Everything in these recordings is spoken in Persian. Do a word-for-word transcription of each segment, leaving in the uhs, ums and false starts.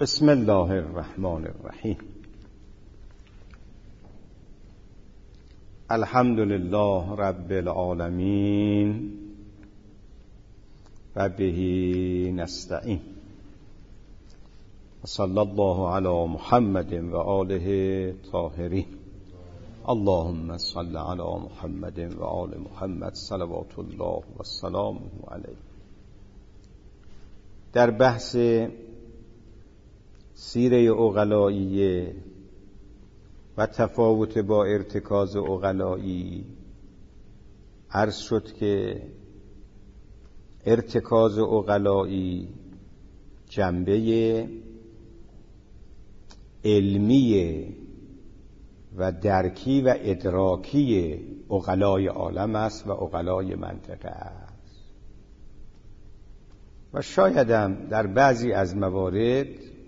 بسم الله الرحمن الرحیم. الحمد لله رب العالمین و به نستعین و صلی الله علی محمد و آله طاهرین. اللهم صل علی محمد و آل محمد صلوات الله و سلامه علیه. در بحث سیره عقلائیه و تفاوت با ارتکاز عقلائی عرض شد که ارتکاز عقلائی جنبه علمی و درکی و ادراکی عقلای عالم است و عقلای منطقه است و شایدم در بعضی از موارد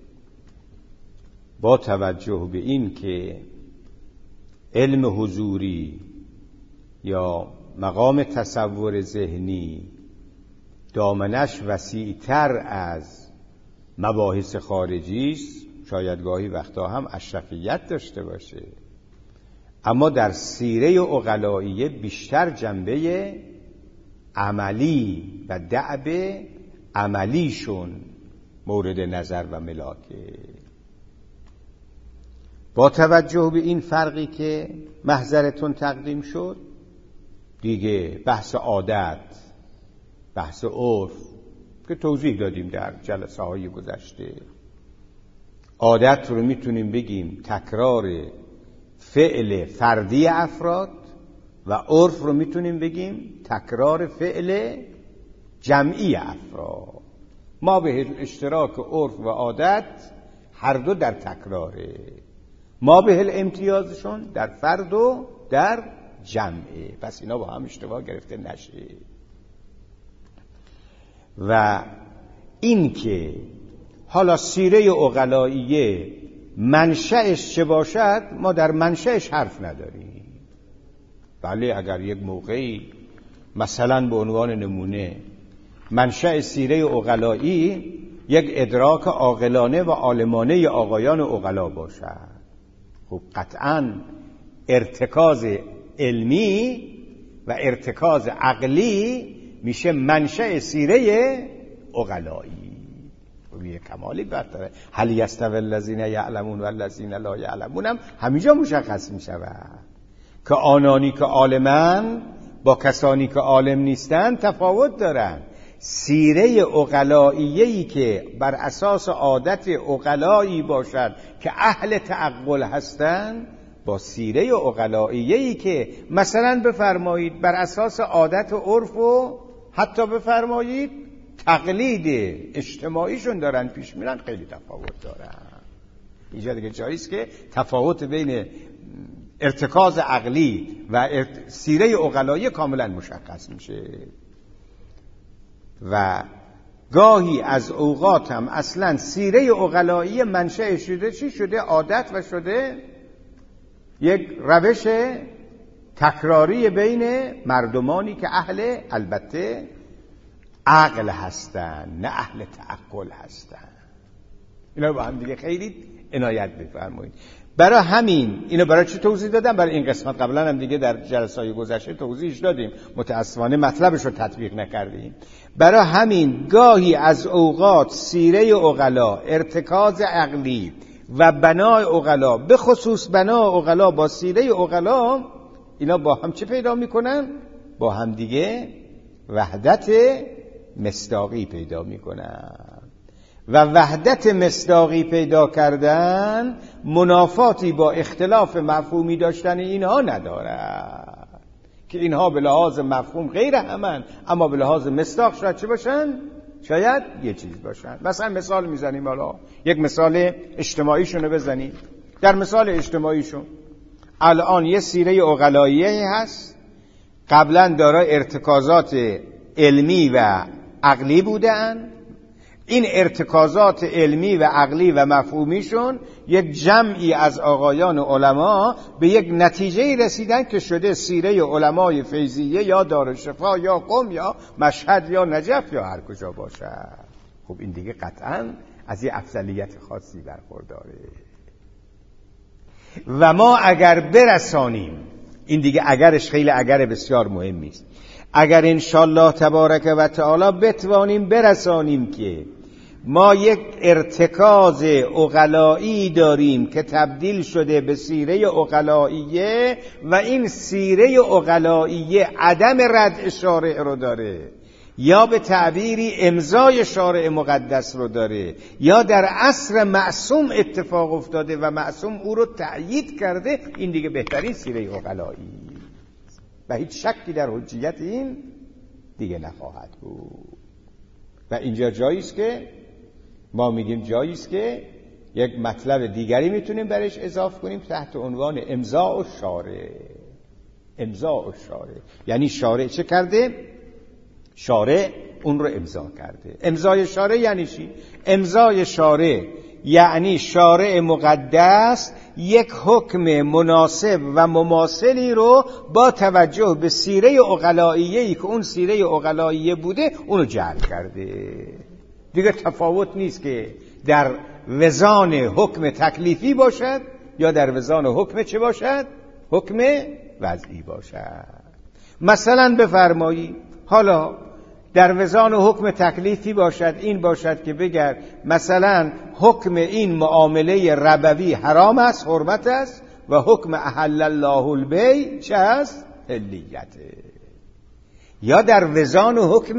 با توجه به این که علم حضوری یا مقام تصور ذهنی دامنش وسیع‌تر از مباحث خارجی است، شاید گاهی وقتا هم اشرفیت داشته باشه، اما در سیره عقلائیه بیشتر جنبه عملی و دأب عملیشون مورد نظر و ملاکه. با توجه به این فرقی که محضرتون تقدیم شد، دیگه بحث عادت، بحث عرف که توضیح دادیم در جلسه های گذشته، عادت رو میتونیم بگیم تکرار فعل فردی افراد و عرف رو میتونیم بگیم تکرار فعل جمعی افراد. ما به اشتراک عرف و عادت هر دو در تکراره، ما به الامتیازشون در فرد و در جمعه، پس اینا با هم اشتباه گرفته نشه. و این که حالا سیره عقلائیه منشأش چه باشد، ما در منشأش حرف نداریم. بله، اگر یک موقعی مثلا به عنوان نمونه منشأ سیره عقلائی یک ادراک عاقلانه و عالمانه آقایان عقلا باشد، خب قطعاً ارتکاز علمی و ارتکاز عقلی میشه منشأ سیره عقلایی. خب یه کمالی برتره. هل یستوی الذین یعلمون و الذین لا یعلمون هم همینجا مشخص میشود که آنانی که عالمن با کسانی که عالم نیستن تفاوت دارن. سیره عقلائیه‌ای که بر اساس عادت عقلایی باشد که اهل تعقل هستند، با سیره عقلائیه‌ای که مثلا بفرمایید بر اساس عادت و عرف و حتی بفرمایید تقلید اجتماعیشون دارن پیش میرن، خیلی تفاوت دارن. اینجا دیگه جاییست که تفاوت بین ارتکاز عقلی و سیره عقلایی کاملا مشخص میشه. و گاهی از اوقات هم اصلا سیره عقلایی منشأ شده چی شده؟ عادت و شده یک روش تکراری بین مردمانی که اهل البته عقل هستن نه اهل تعقل هستن. اینا با هم دیگه خیلی عنایت بفرمایید. برای همین اینو برای چی توضیح دادم؟ برای این قسمت قبلا هم دیگه در جلسه‌های گذشته توضیحش دادیم، متأسفانه مطلبش رو تطبیق نکردیم. برای همین گاهی از اوقات سیره عقلا، ارتکاز عقلی و بنای عقلا، به خصوص بنا عقلا با سیره عقلا، اینا با هم چه پیدا میکنن؟ با هم دیگه وحدت مصداقی پیدا میکنن و وحدت مصداقی پیدا کردن منافاتی با اختلاف مفهومی داشتن اینها ندارد که اینها به لحاظ مفهوم غیر همن، اما به لحاظ مصداق شاید چه باشن؟ شاید یه چیز باشن. مثلا مثال میزنیم، حالا یک مثال اجتماعیشون رو بزنیم. در مثال اجتماعیشون الان یه سیره عقلائیه هست، قبلا دارای ارتکازات علمی و عقلی بودن. این ارتکازات علمی و عقلی و مفهومیشون یک جمعی از آقایان علما به یک نتیجه رسیدن که شده سیره علمای فیضیه یا دارالشفا یا قم یا مشهد یا نجف یا هر کجا باشه. خب این دیگه قطعا از یه افضلیت خاصی برخورداره. و ما اگر برسانیم، این دیگه اگرش خیلی اگر بسیار مهمی است، اگر انشالله تبارک و تعالی بتوانیم برسانیم که ما یک ارتکاز عقلایی داریم که تبدیل شده به سیره عقلائیه و این سیره عقلائیه عدم رد شارع رو داره، یا به تعبیری امضای شارع مقدس رو داره، یا در عصر معصوم اتفاق افتاده و معصوم او رو تأیید کرده، این دیگه بهترین سیره عقلایی و هیچ شکی در حجیت این دیگه نخواهد بود. و اینجا جایی است که ما میگیم جایی است که یک مطلب دیگری میتونیم برش اضافه کنیم تحت عنوان امضاء الشارع. امضاء الشارع یعنی شارع چه کرده؟ شارع اون رو امضا کرده. امضای شارع یعنی چی؟ امضای شارع یعنی شارع مقدس یک حکم مناسب و مماثلی رو با توجه به سیره عقلائیه‌ای که اون سیره عقلائیه بوده اونو جعل کرده. دیگه تفاوت نیست که در وزان حکم تکلیفی باشد یا در وزان حکم چه باشد؟ حکم وضعی باشد. مثلا بفرمایی حالا در وزان حکم تکلیفی باشد، این باشد که بگر مثلا حکم این معامله ربوی حرام است، حرمت است، و حکم احل الله البیع چه است؟ حلیته. یا در وزان حکم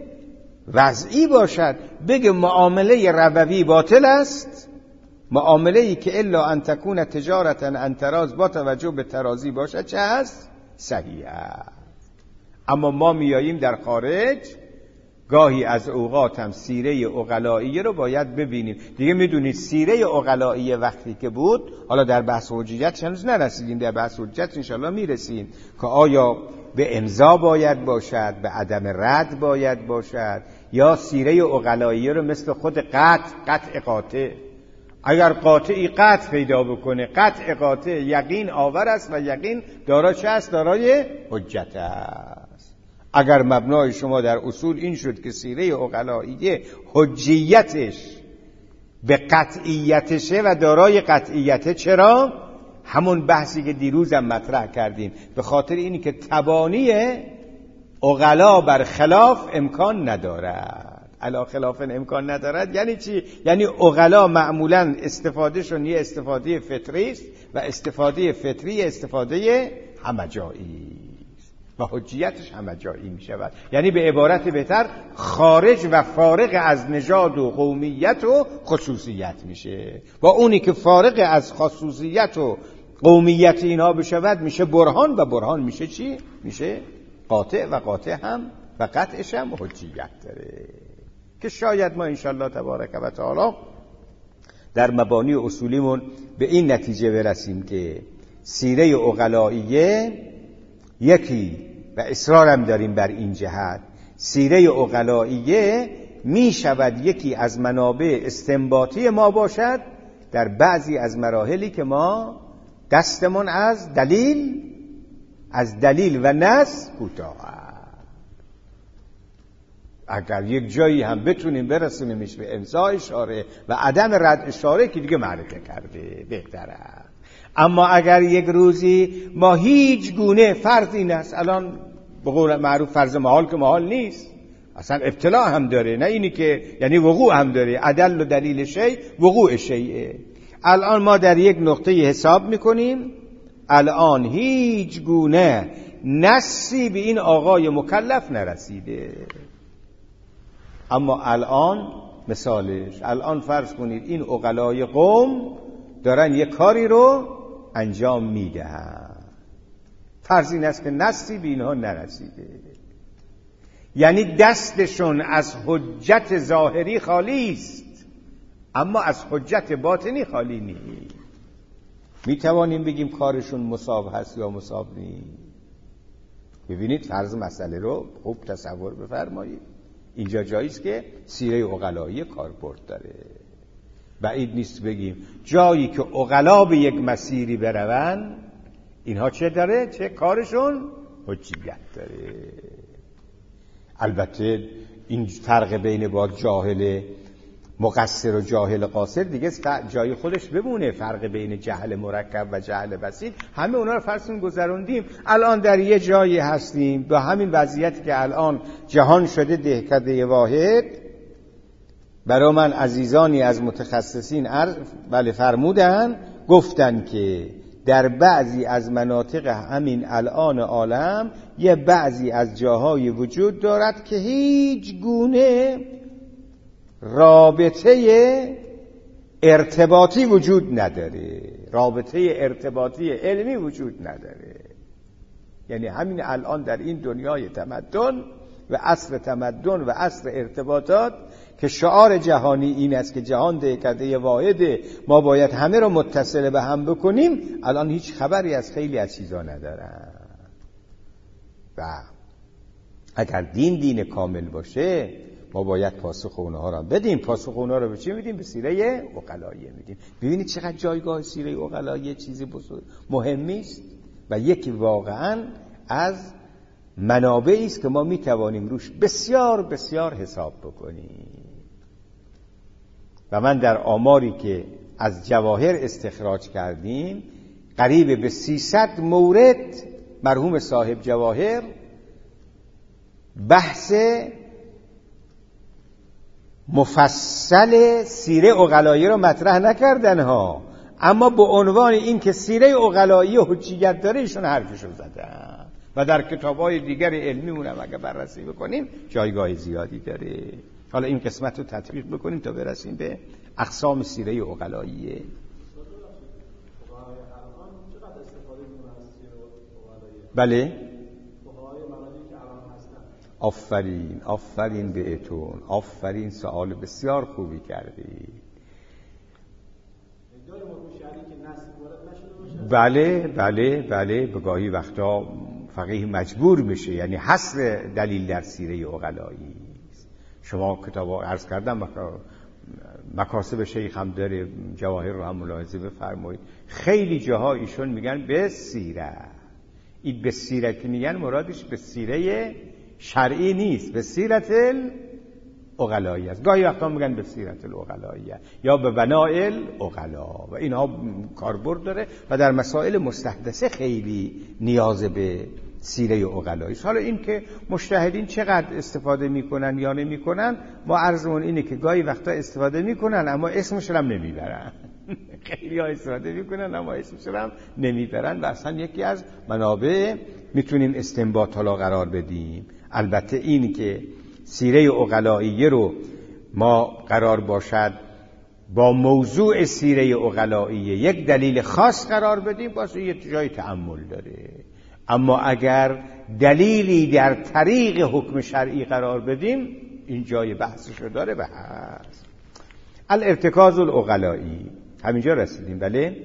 وضعی باشد، بگه معامله ربوی باطل است، معامله‌ای که الا ان تکون تجارتا عن تراض با توجه به ترازی باشد چه است؟ صحیح است. اما ما میاییم در خارج گاهی از اوقات هم سیره عقلائیه رو باید ببینیم. دیگه میدونید سیره عقلائیه وقتی که بود، حالا در بحث حجیت هنوز نرسیدیم، در بحث حجیت انشالله میرسیم که آیا به امضا باید باشد، به عدم رد باید باشد، یا سیره عقلائیه رو مثل خود قطع قطع قاطع، اگر قاطعی قطع پیدا بکنه، قطع قاطع یقین آور است و یقین دارا چه است؟ دارای حجت است. اگر مبنای شما در اصول این شد که سیره عقلائیه حجیتش به قطعیتشه و دارای قطعیته، چرا؟ همون بحثی که دیروزم مطرح کردیم، به خاطر اینی که تبانی عقلا بر خلاف امکان ندارد. علا خلاف امکان ندارد یعنی چی؟ یعنی عقلا معمولا استفادهشون یه استفاده فطری است و استفاده فطری استفاده همجایی و حجیتش همجایی می شود. یعنی به عبارت بهتر خارج و فارغ از نژاد و قومیت و خصوصیت میشه، با اونی که فارغ از خصوصیت و قومیت اینها بشود میشه برهان، و برهان میشه چی؟ میشه قاطع، و قاطع هم و قطعش هم حجیت داره که شاید ما انشالله تبارک و تعالی در مبانی اصولیمون به این نتیجه برسیم که سیره عقلائیه یکی، و اصرارم داریم بر این جهت، سیره عقلائیه می شود یکی از منابع استنباطی ما باشد در بعضی از مراحلی که ما دستمون از دلیل از دلیل و نص کوتاه است. اگر یک جایی هم بتونیم برسونیمش به امضای شارع و عدم رد شارع که دیگه معرکه کرده بهتره. اما اگر یک روزی ما هیچ گونه فرض این است، الان به قول معروف فرض محال که محال نیست، اصلا ابتلا هم داره، نه اینی که یعنی وقوع هم داره، عدل و دلیل شیء وقوع شیء. الان ما در یک نقطه حساب میکنیم، الان هیچ گونه نصی به این آقای مکلف نرسیده، اما الان مثالش، الان فرض کنید این عقلای قوم دارن یک کاری رو انجام میدهن، فرض این است که نصی به اینها نرسیده، یعنی دستشون از حجت ظاهری خالی است اما از حجت باطنی خالی نیست. میتوانیم بگیم کارشون مصاب هست یا مصاب نیست؟ ببینید فرض مسئله رو خوب تصور بفرمایید. اینجا جاییست که سیره عقلایی کاربرد داره. بعید نیست بگیم جایی که عقلا به یک مسیری بروند اینها چه داره؟ چه کارشون؟ حجیت داره. البته این فرق بین با جاهل مقصر و جاهل قاصر دیگه جای خودش بمونه، فرق بین جهل مرکب و جهل بسیط همه اونا رو فرسون گذروندیم. الان در یه جایی هستیم با همین وضعیتی که الان جهان شده دهکده واحد. برای من عزیزانی از متخصصین عرض بله فرمودن، گفتن که در بعضی از مناطق همین الان عالم یه بعضی از جاهای وجود دارد که هیچ گونه رابطه ارتباطی وجود نداره، رابطه ارتباطی علمی وجود نداره. یعنی همین الان در این دنیای تمدن و عصر تمدن و عصر ارتباطات که شعار جهانی این است که جهان دهکده واحده، ما باید همه رو متصل به هم بکنیم، الان هیچ خبری از خیلی از چیزا ندارن. و اگر دین دین کامل باشه ما باید پاسخ اونها رو بدیم. پاسخ اونها رو به چی میدیم؟ به سیره عقلاییه میدیم. ببینید چقدر جایگاه سیره عقلاییه چیزی مهمی است و یکی واقعا از منابعی است که ما میتوانیم روش بسیار بسیار حساب بکنیم. و من در آماری که از جواهر استخراج کردیم قریب به سیصد مورد مرحوم صاحب جواهر بحث مفصل سیره عقلایی رو مطرح نکردن ها، اما به عنوان این که سیره عقلایی حجیت داره ایشون حرفشو زدن و در کتاب‌های دیگر علمی اونم اگه بررسی بکنیم جایگاه زیادی داره. حالا این قسمت رو تطبیق بکنیم تا برسیم به اقسام سیره عقلایی. بله آفرین آفرین بهتون، آفرین، سوال بسیار خوبی کردی. بله بله بله به گاهی وقتا فقیه مجبور میشه، یعنی حصر دلیل در سیره عقلایی. شما کتابا عرض کردم مکاسب شیخ هم داره، جواهر رو هم ملاحظه بفرمایید، خیلی جاها ایشون میگن به سیره. این به سیره که میگن مرادش به سیره شرعی نیست، به سیرت العقلایی است. گاهی وقتا میگن به سیرت العقلایی یا به بنائل عقلا و اینها کاربرد داره و در مسائل مستحدثه خیلی نیاز به سیره عقلایی. حالا این که مجتهدین چقدر استفاده میکنن یا نمیکنن، ما عرضمون اینه که گاهی وقتا استفاده میکنن اما اسمش هم نمیبرن. خیلی ها استفاده میکنن اما اسمش هم نمیبرن و اصلا یکی از منابع میتونیم استنباط حالا قرار بدیم. البته این که سیره عقلایی رو ما قرار باشد با موضوع سیره عقلایی یک دلیل خاص قرار بدیم، واسه یه جای تأمل داره. اما اگر دلیلی در طریق حکم شرعی قرار بدیم این جای بحثشو داره. بحث الارتکاز العقلایی همینجا رسیدیم. بله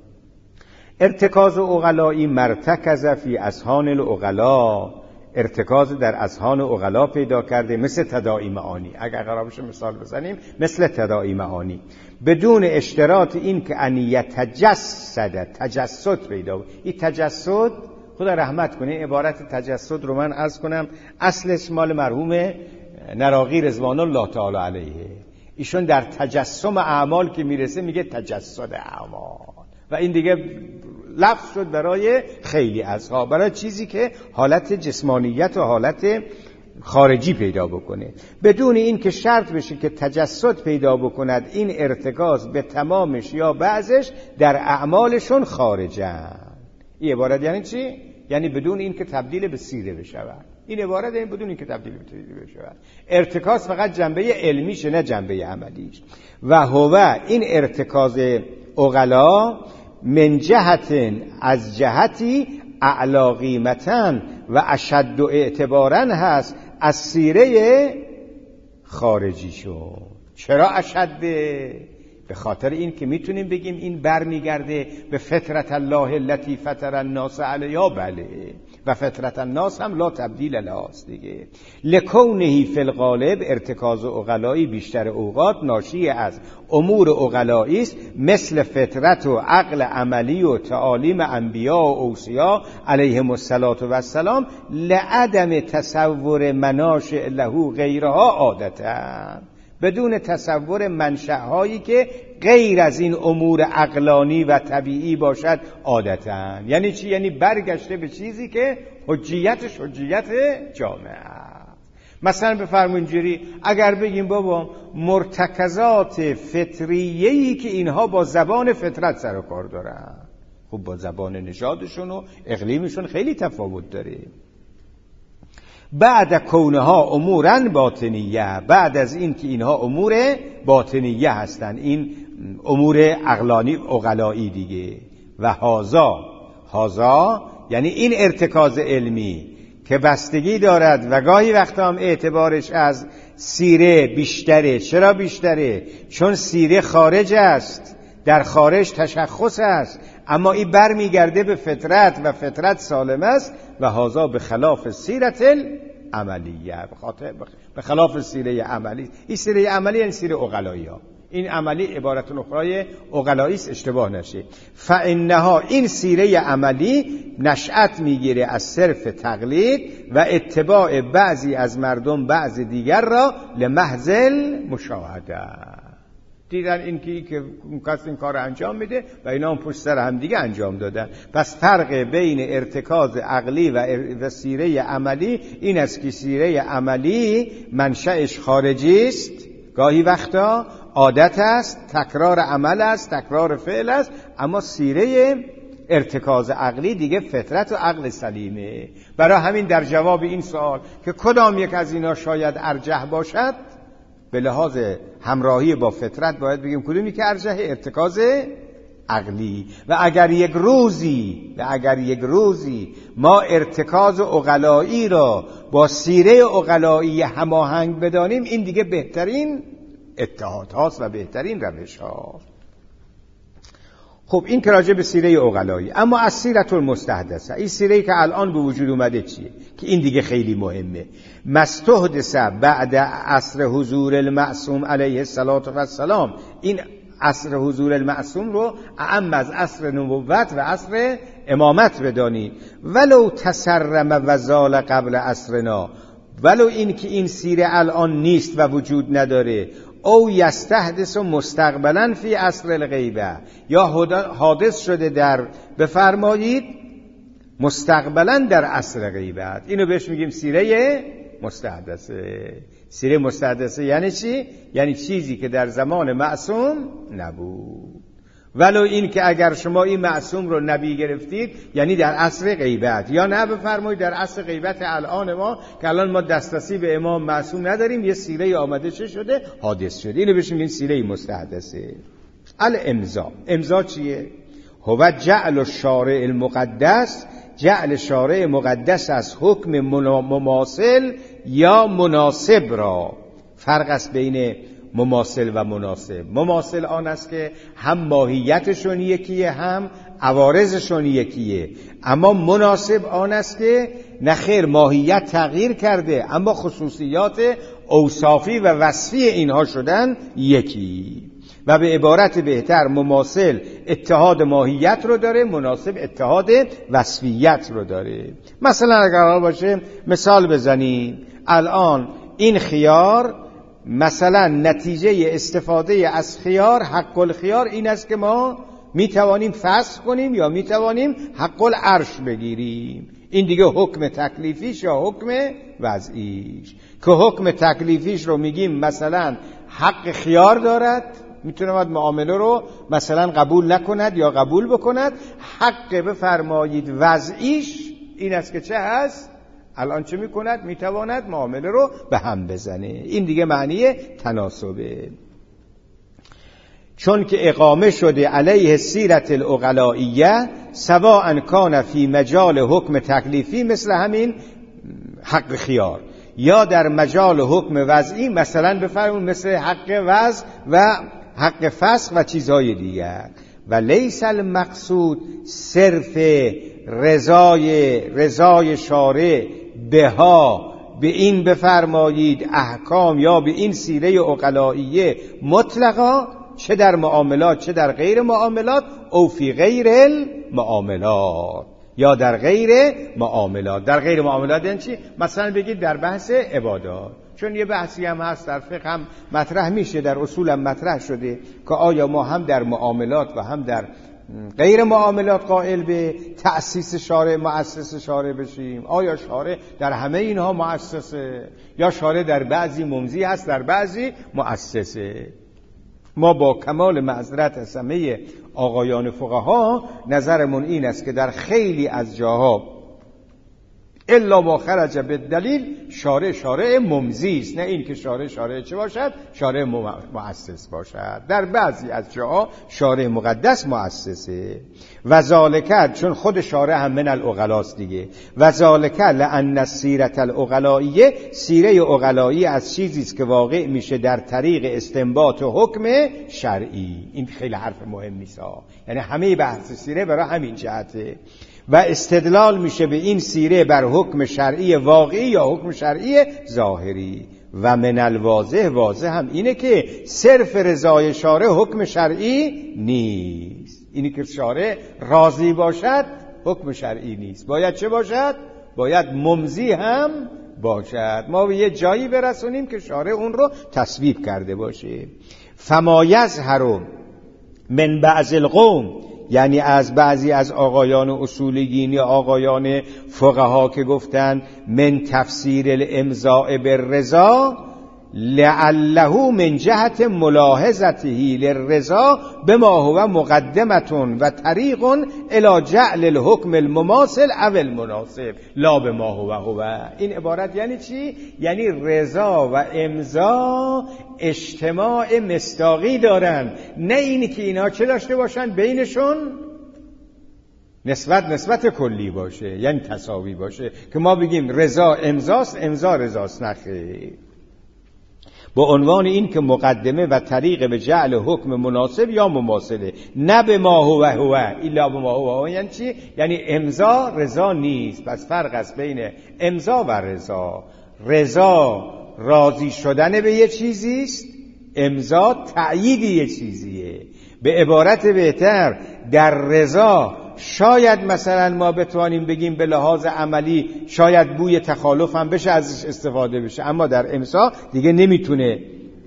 ارتکاز عقلایی مرتکز فی اذهان العقلا، ارتکاز در اذهان عقلا پیدا کرده، مثل تداعی معانی. اگر قرار باشه مثال بزنیم مثل تداعی معانی، بدون اشتراط این که ان یتجسد، تجسد پیدا بود. این تجسد خدا رحمت کنه، عبارت تجسد رو من عرض کنم اصلش مال مرحوم نراقی رضوان الله تعالی علیه. ایشون در تجسم اعمال که میرسه میگه تجسد اعمال و این دیگه لفظ شد برای خیلی ازها، برای چیزی که حالت جسمانیت و حالت خارجی پیدا بکنه، بدون این که شرط بشه که تجسد پیدا بکند این ارتکاز به تمامش یا بعضش در اعمالشون خارجن. این عبارت یعنی چی؟ یعنی بدون این که تبدیل به سیره بشود. این عبارت یعنی بدون این که تبدیل به سیره بشود. ارتکاز فقط جنبه علمیشه نه جنبه عملیش. و هو این ارتکاز عقلا من جهت از جهتی اعلا قیمتن و اشد اعتبارن هست از سیره خارجی شد. چرا اشده؟ به خاطر این که میتونیم بگیم این برمیگرده به فطرت الله التي فطر الناس علیها. بله و فطرت الناس هم لا تبدیل لهاست دیگه. لکونه فی الغالب ارتکاز عقلایی بیشتر اوقات ناشی از امور عقلایی است، مثل فطرت و عقل عملی و تعالیم انبیا و اوصیا علیهم السلام، لعدم تصور مناشئ له غیرها عادتا، بدون تصور منشأهایی که غیر از این امور عقلانی و طبیعی باشد عادتاً. یعنی چی؟ یعنی برگشته به چیزی که حجیتش حجیت جامعه است. مثلا بفرمایید اینجوری اگر بگیم بابا مرتکزات فطریه‌ای که اینها با زبان فطرت سر و کار دارن، خب با زبان نژادشون و اقلیمشون خیلی تفاوت داره. بعد کونها امورا باطنیه، بعد از این که اینها امور باطنیه هستن، این امور عقلانی عقلایی دیگه. و هازا هازا یعنی این ارتکاز علمی که بستگی دارد و گاهی وقتا هم اعتبارش از سیره بیشتره. چرا بیشتره؟ چون سیره خارج است، در خارج تشخص است، اما این بر میگرده به فطرت و فطرت سالم است. و هازا به خلاف سیرت عملیه، به خلاف سیره عملی. این سیره عملی یعنی سیره عقلایی ها. این عملی عبارت اخرای عقلایی است، اشتباه نشه. فانها این سیره عملی نشأت میگیره از صرف تقلید و اتباع بعضی از مردم بعضی دیگر را لمحض مشاهده. دیدن این که که کس این کار انجام میده و اینا هم پشت سر هم دیگه انجام دادن. پس فرق بین ارتکاز عقلی و سیره عملی این است که سیره عملی منشأش خارجی است، گاهی وقتا عادت است، تکرار عمل است، تکرار فعل است، اما سیره ارتکاز عقلی دیگه فطرت و عقل سلیمه. برای همین در جواب این سوال که کدام یک از اینا شاید ارجح باشد، به لحاظ همراهی با فطرت باید بگیم کدومی که ارجح؟ ارتکاز عقلی. و اگر یک روزی و اگر یک روزی ما ارتکاز عقلایی را با سیره عقلایی هماهنگ بدانیم، این دیگه بهترین اتحاد هاست و بهترین روش ها. خب این که راجع به سیره عقلایی. اما از سیرت المستحدثه، این سیره که الان به وجود اومده چیه؟ که این دیگه خیلی مهمه. مستحدث بعد عصر حضور المعصوم علیه السلام. این عصر حضور المعصوم رو اعم از عصر نبوت و عصر امامت بدانید. ولو تسرم و زال قبل عصرنا، ولو این که این سیره الان نیست و وجود نداره. او یستحدث مستقبلا فی عصر الغیبه، یا حادث شده در بفرمایید مستقبلا در عصر غیبت. اینو بهش میگیم سیره مستحدثه. سیره مستحدثه یعنی چی؟ یعنی چیزی که در زمان معصوم نبود. ولو این که اگر شما این معصوم رو نبی گرفتید یعنی در عصر غیبت، یا نه بفرمایید در عصر غیبت الان ما که الان ما دسترسی به امام معصوم نداریم، یه سیره آمده چه شده؟ حادث شده. اینو بهش میگیم سیره مستحدثه. الامضا، امضا چیه؟ هو جعل الشارع المقدس، جعل شارع مقدس از حکم مماثل یا مناسب را. فرق است بین مماثل و مناسب. مماثل آن است که هم ماهیتشون یکیه هم عوارضشون یکیه، اما مناسب آن است که نخیر ماهیت تغییر کرده اما خصوصیات اوصافی و وصفی اینها شدن یکی. و به عبارت بهتر مماثل اتحاد ماهیت رو داره، مناسب اتحاد وصفیت رو داره. مثلا اگر باشه مثال بزنیم، الان این خیار مثلا نتیجه استفاده از خیار، حق الخیار این است که ما میتوانیم فسخ کنیم یا میتوانیم حق العرش بگیریم. این دیگه حکم تکلیفیش یا حکم وضعیش. که حکم تکلیفیش رو میگیم مثلا حق خیار دارد، میتونه معامله رو مثلا قبول نکند یا قبول بکند. حق بفرمایید وضعیش این است که چه هست؟ الان چه میکند؟ میتواند معامله رو به هم بزنه. این دیگه معنی تناسبه. چون که اقامه شده علیه سیرت العقلائیه سواء کان فی مجال حکم تکلیفی مثل همین حق خیار، یا در مجال حکم وضعی مثلا بفرمون مثل حق وضع و حق فسخ و چیزهای دیگر. و لیس المقصود صرف رضای رضای شارع بها به این بفرمایید احکام یا به این سیره عقلائیه مطلقا، چه در معاملات چه در غیر معاملات، او فی غیر المعاملات، یا در غیر معاملات. در غیر معاملات یعنی چی؟ مثلا بگید در بحث عبادات چون یه بحثی هم هست در فقه هم مطرح میشه، در اصول هم مطرح شده که آیا ما هم در معاملات و هم در غیر معاملات قائل به تأسیس شارع مؤسس شارع بشیم؟ آیا شارع در همه اینها مؤسسه یا شارع در بعضی ممضی هست در بعضی مؤسسه؟ ما با کمال معذرت از همه آقایان فقها نظرمون این است که در خیلی از جاها الا ما خرج بالدلیل شارع شارع ممضی است، نه این که شارع شارع چه باشد؟ شارع مؤسس باشد. در بعضی از جاها شارع مقدس مؤسسه. و ذالک، چون خود شارع هم من العقلاست دیگه، و ذالک لان السیره العقلائیه، سیره عقلایی از چیزی است که واقع میشه در طریق استنباط حکم شرعی. این خیلی حرف مهمی است، یعنی همه بحث سیره برای همین جهته. و استدلال میشه به این سیره بر حکم شرعی واقعی یا حکم شرعی ظاهری. و من الواضح، واضح هم اینه که صرف رضای شارع حکم شرعی نیست. اینی که شارع راضی باشد حکم شرعی نیست، باید چه باشد؟ باید ممضی هم باشد. ما به یه جایی برسونیم که شارع اون رو تصویب کرده باشه. فما یظهر من بعض القوم، یعنی از بعضی از آقایان اصولیین یا آقایان فقها که گفتن من تفسیر الامضاء بالرضا لعله من جهت ملاحظته للرضا بما هو مقدمتون و طریق الى جعل الحکم المماثل او المناسب لا بما هو هو. این عبارت یعنی چی؟ یعنی رضا و امضا اجتماع مصداقی دارن، نه اینی که اینا چه داشته باشن بینشون نسبت نسبت کلی باشه، یعنی تساوی باشه که ما بگیم رضا امضاست امضا رضاست. نخیر، با عنوان این که مقدمه و طریق به جعل حکم مناسب یا مماثله، نه به ما هو هو الا به ما هو هو. یعنی چی؟ یعنی امضا رضا نیست. پس فرق است بین امضا و رضا. رضا راضی شدن به یه چیزی است، امضا تأیید یه چیزیه. به عبارت بهتر در رضا شاید مثلا ما بتوانیم بگیم به لحاظ عملی شاید بوی تخالف هم بشه ازش استفاده بشه، اما در امضا دیگه نمیتونه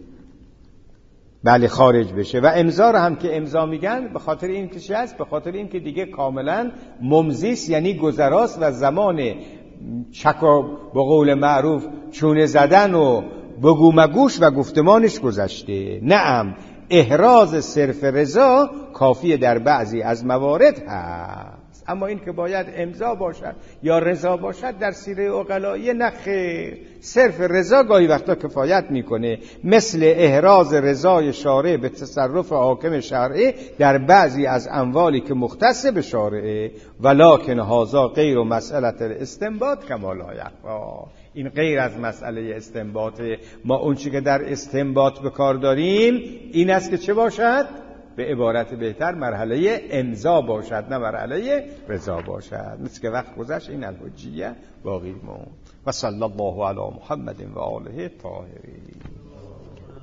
بله خارج بشه. و امضا رو هم که امضا میگن به خاطر این که چی هست؟ به خاطر این که دیگه کاملا ممضیست، یعنی گذراست و زمان چک و به قول معروف چونه زدن و بگو مگوش و گفتمانش گذشته. نعم، احراز صرف رضا کافیه در بعضی از موارد هست، اما این که باید امضا باشد یا رضا باشد در سیره عقلایی نه خیر. صرف رضا گاهی وقتا کفایت میکنه، مثل احراز رضای شارع به تصرف حاکم شرعی در بعضی از اموالی که مختص به شارعه. ولکن هذا غیر مسئله الاستنباط کما لا یخفی. این غیر از مسئله استنباطه. ما اون چی که در استنباط به کار داریم این است که چه باشد؟ به عبارت بهتر مرحله امضا باشد، نه مرحله رضا باشد. مثل که وقت گذشت این الحجیه باقی موند. و صلی الله علی محمد و آله الطاهرین.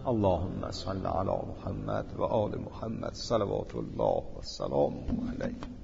اللهم صل علی محمد و آل محمد صلوات الله و سلام علیه.